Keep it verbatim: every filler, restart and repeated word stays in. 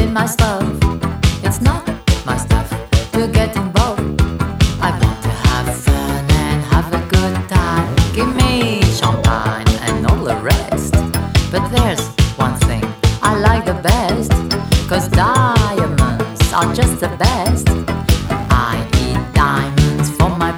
in my stuff. It's not my stuff to get involved. I want to have fun and have a good time. Give me champagne and all the rest. But there's one thing I like the best, 'cause diamonds are just the best.